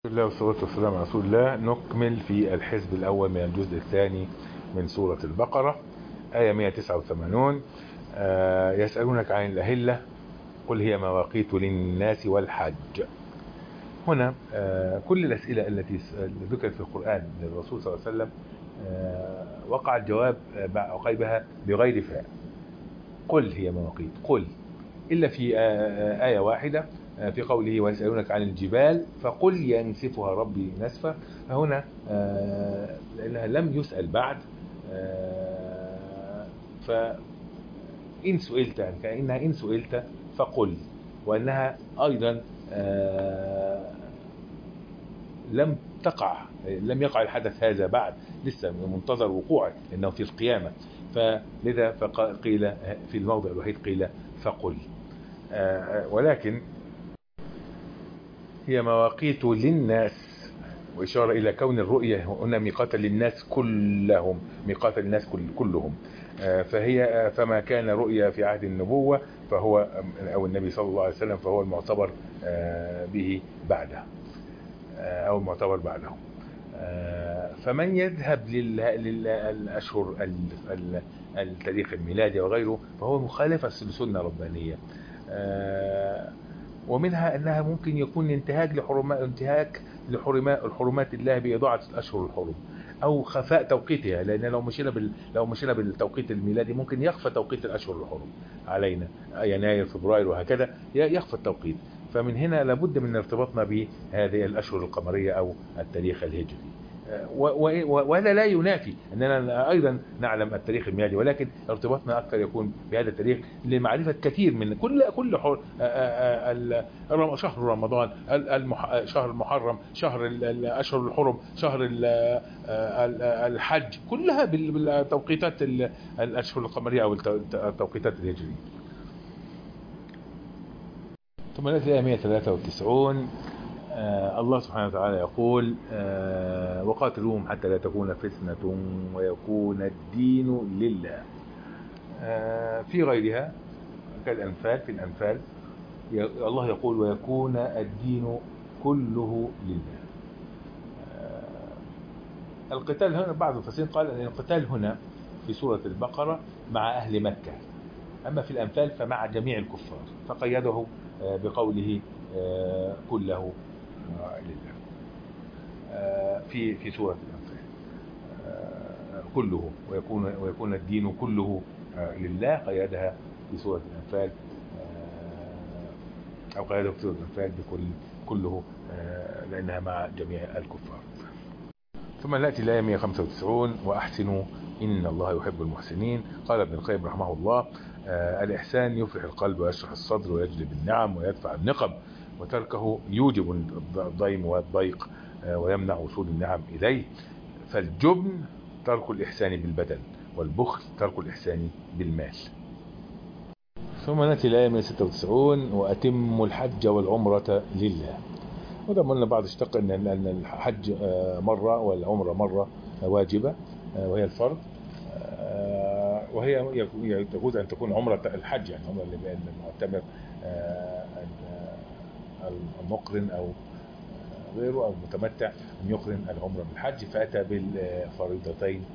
بسم الله والصلاة والسلام على رسول الله. نكمل في الحزب الأول من الجزء الثاني من سورة البقرة، آية 189. يسألونك عن الأهلة قل هي مواقيت للناس والحج. هنا كل الأسئلة التي ذكرت في القرآن للرسول صلى الله عليه وسلم وقع الجواب عقيبها بغير فاء. قل هي مواقيت، قل، إلا في آية واحدة في قوله ويسألونك عن الجبال فقل ينسفها ربي نسفا. فهنا لأنها لم يسأل بعد، فإن سئلت كأنها إن سئلت فقل، وأنها أيضا لم يقع الحدث هذا بعد، لسه منتظر وقوعه لأنه في القيامة. فلذا قيل في الموضع الوحيد قيل فقل. ولكن هي مواقيت للناس، وإشارة إلى كون الرؤية هنا ميقاتا للناس كلهم، ميقاتا للناس كلهم. فما كان رؤيا في عهد النبوة فهو أو النبي صلى الله عليه وسلم فهو المعتبر به بعده أو المعتبر بعده. فمن يذهب للأشهر التاريخ الميلادي وغيره فهو مخالفة للسنة الربانية، ومنها أنها ممكن يكون انتهاك لحرمات الله بإضاعة الأشهر الحرم أو خفاء توقيتها، لأن لو مشينا بالتوقيت الميلادي ممكن يخفى توقيت الأشهر الحرم علينا، يناير فبراير وهكذا يخفى التوقيت. فمن هنا لابد من ارتباطنا بهذه الأشهر القمرية أو التاريخ الهجري، وهذا لا ينافي أننا أيضا نعلم التاريخ الميلادي، ولكن ارتباطنا أكثر يكون بهذا التاريخ لمعرفة كثير من كل شهر رمضان، شهر المحرم، شهر الأشهر الحرم، شهر الحج، كلها بالتوقيتات الأشهر القمرية أو التوقيتات الهجرية. ثم نأتي الآية 193. الله سبحانه وتعالى يقول وقاتلوهم حتى لا تكون فتنة ويكون الدين لله. في غيرها كالأنفال، في الأنفال الله يقول ويكون الدين كله لله. القتال هنا بعض المفسرين قال أن القتال هنا في سورة البقرة مع أهل مكة، أما في الأنفال فمع جميع الكفار، فقيده بقوله كله لله. في سورة الأنفال كله ويكون الدين كله لله، قيدها في سورة الأنفال أو قيدها في سورة الأنفال كله لأنها مع جميع الكفار. ثم نأتي الآية 195 وأحسنوا إن الله يحب المحسنين. قال ابن القيم رحمه الله الإحسان يفرح القلب ويشرح الصدر ويجلب النعم ويدفع النقم، وتركه يوجب الضيم والضيق ويمنع وصول النعم إليه. فالجبن ترك الإحسان بالبدن، والبخل ترك الإحسان بالمال. ثم نأتي الآية 196 وأتم الحج والعمرة لله. وده قلنا بعض اشتق أن الحج مرة والعمرة مرة واجبة وهي الفرض، وهي يجوز أن تكون عمرة الحج، يعني عمرة المعتمر المقرن أو غيره أو المتمتع أن يقرن العمرة بالحج، فأتى بالفريضتين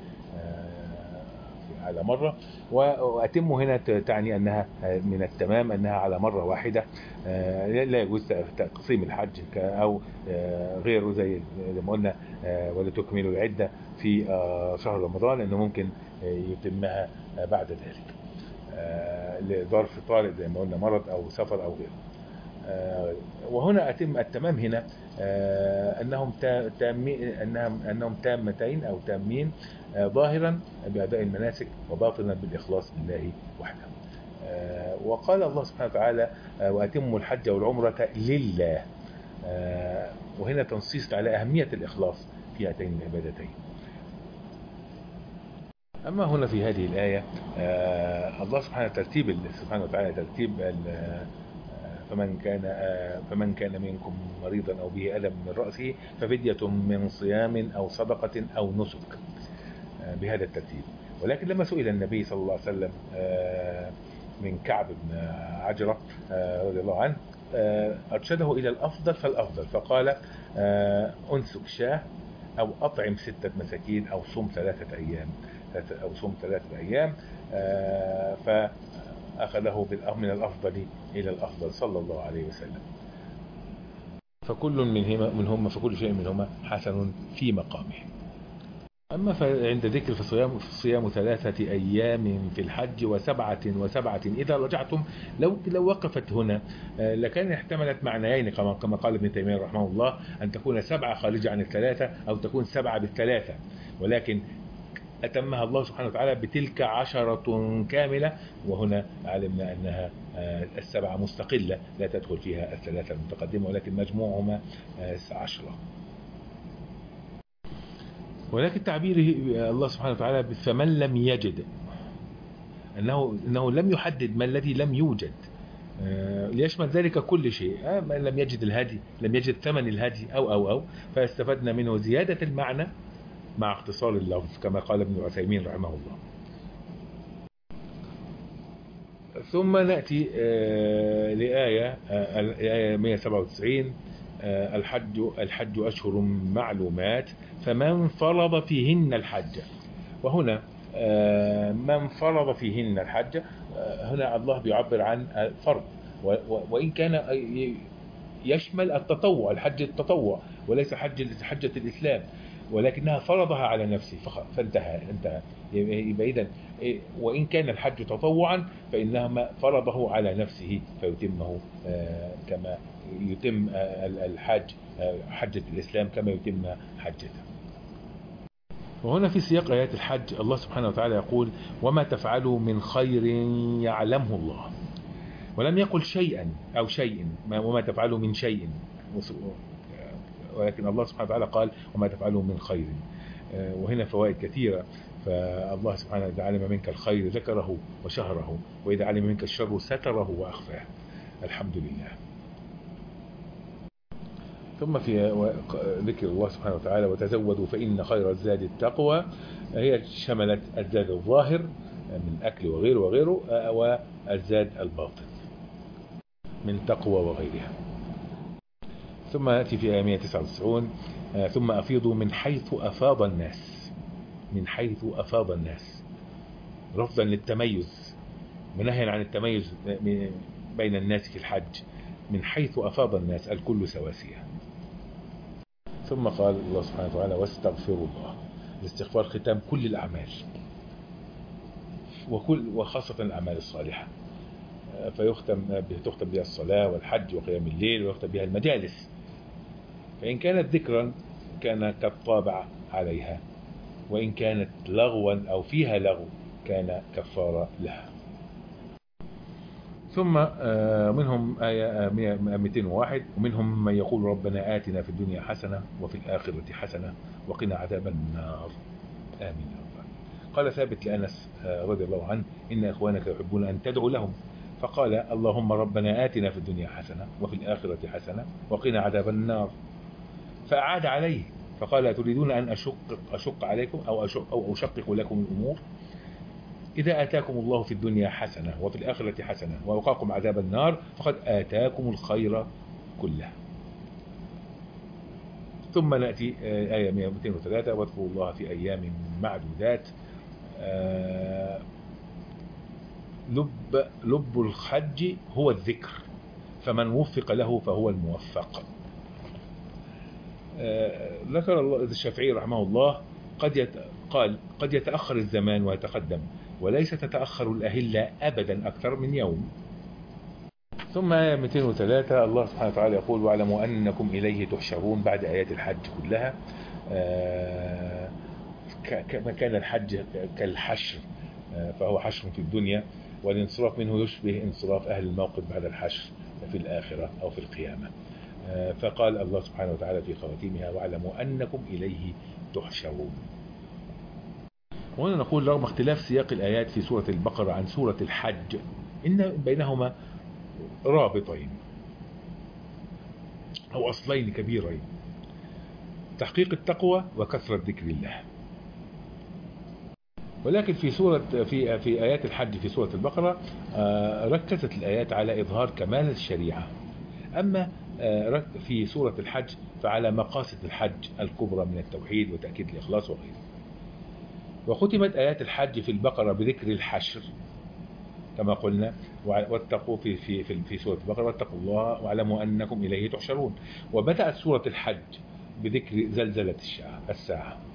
على مرة. وأتم هنا تعني أنها من التمام، أنها على مرة واحدة، لا يجوز تقسيم الحج أو غيره زي ما قلنا ولا تكملوا العدة في شهر رمضان، أنه ممكن يتمها بعد ذلك لظرف طارئ زي ما قلنا مرض أو سفر أو غيره. وهنا أتم التمام هنا أنهم تامتين أو تامين، ظاهرا بأداء المناسك وباطنا بالإخلاص لله وحده. وقال الله سبحانه وتعالى وأتموا الحج والعمرة لله، وهنا تنصيص على أهمية الإخلاص في هاتين العبادتين. أما هنا في هذه الآية الله سبحانه وتعالى ترتيب فمن كان منكم مريضا أو به ألم من رأسه ففدية من صيام أو صدقة أو نسك، بهذا الترتيب. ولكن لما سئل النبي صلى الله عليه وسلم من كعب بن عجرة رضي الله عنه أرشده إلى الأفضل فالأفضل، فقال أنسك شاه، أو أطعم 6 مساكين، أو صم 3 أيام، فأخذه من الأفضل إلى الأفضل صلى الله عليه وسلم. فكل شيء منهما حسن في مقامه. أما عند ذكر فصيام 3 أيام في الحج وسبعة إذا رجعتم، لو وقفت هنا لكان احتملت معنيين كما قال ابن تيمية رحمه الله، أن تكون 7 خارجة عن ال3، أو تكون 7 بال3، ولكن أتمها الله سبحانه وتعالى بتلك 10 كاملة، وهنا علمنا أنها 7 مستقلة لا تدخل فيها ال3 المتقدمة، ولكن مجموعهما 10. ولكن تعبيره الله سبحانه وتعالى فمن لم يجد، أنه لم يحدد ما الذي لم يوجد، ليشمل ذلك كل شيء. من لم يجد الهدي، لم يجد ثمن الهدي أو فاستفدنا منه زيادة المعنى مع اختصار اللفظ كما قال ابن عثيمين رحمه الله. ثم نأتي لآية 197: الحج أشهر معلومات فمن فرض فيهن الحج. وهنا من فرض فيهن الحج، هنا الله بيعبر عن فرض، وإن كان يشمل التطوع، الحج التطوع وليس حجة الإسلام، ولكنها فرضها على نفسه فانتهى. يبقى إذن وإن كان الحج تطوعا فإنما فرضه على نفسه فيتمه كما يتم الحج حجة الإسلام كما يتم حجته. وهنا في سياق آيات الحج الله سبحانه وتعالى يقول: وما تفعلوا من خير يعلمه الله، ولم يقل شيئا أو شيء، وما تفعلوا من شيء، ولكن الله سبحانه وتعالى قال وما تفعلوا من خير. وهنا فوائد كثيرة. فالله سبحانه وتعالى علم منك الخير ذكره وشهره، وإذا علم منك الشر ستره وأخفاه. الحمد لله. ثم في ذكر الله سبحانه وتعالى: وتزودوا فإن خير الزاد التقوى. هي شملت الزاد الظاهر من أكل وغيره والزاد الباطن من تقوى وغيرها. ثم يأتي في آية 199: ثم أفيضوا من حيث أفاض الناس. من حيث أفاض الناس رفضا للتميز ونهيا عن التميز بين الناس في الحج. من حيث أفاض الناس الكل سواسية. ثم قال الله سبحانه وتعالى: واستغفروا الله. الاستغفار ختام كل الأعمال، وخاصة الأعمال الصالحة، تختم بها الصلاة والحج وقيام الليل، ويختم بها المجالس. فإن كانت ذكرا كان كالطابع عليها، وإن كانت لغوا أو فيها لغو كان كفارة لها. ثم منهم آية 201: ومنهم من يقول ربنا آتنا في الدنيا حسنة وفي الآخرة حسنة وقنا عذاب النار. آمين. قال ثابت لأنس رضي الله عنه: إن إخوانك يحبون أن تدعو لهم، فقال اللهم ربنا آتنا في الدنيا حسنة وفي الآخرة حسنة وقنا عذاب النار. فأعاد عليه فقال: تريدون أن أشق عليكم أو أشقق لكم الأمور؟ إذا آتاكم الله في الدنيا حسنة وفي الآخرة حسنة ووقاكم عذاب النار فقد آتاكم الخير كله. ثم نأتي آية 203: واذكروا الله في أيام معدودات. لب الحج هو الذكر، فمن وفق له فهو الموفق. ذكر الشافعي رحمه الله قد يتأخر الزمان ويتقدم، وليس تتأخر الأهلة أبدا أكثر من يوم. ثم آية 203 الله سبحانه وتعالى يقول: واعلموا أنكم إليه تحشرون، بعد آيات الحج كلها. كما كان الحج كالحشر فهو حشر في الدنيا، والانصراف منه يشبه انصراف أهل الموقف بعد الحشر في الآخرة أو في القيامة. فقال الله سبحانه وتعالى في خواتيمها: واعلموا أنكم إليه تحشرون. وهنا نقول رغم اختلاف سياق الآيات في سورة البقرة عن سورة الحج، إن بينهما رابطين أو أصلين كبيرين: تحقيق التقوى وكثرة ذكر الله. ولكن في آيات الحج في سورة البقرة ركزت الآيات على إظهار كمال الشريعة، أما في سورة الحج فعلى مقاصد الحج الكبرى من التوحيد وتأكيد الإخلاص وغيره. وختمت آيات الحج في البقرة بذكر الحشر كما قلنا، واتقوا في سورة البقرة واتقوا الله واعلموا أنكم إليه تحشرون. وبدأت سورة الحج بذكر زلزلة الساعة.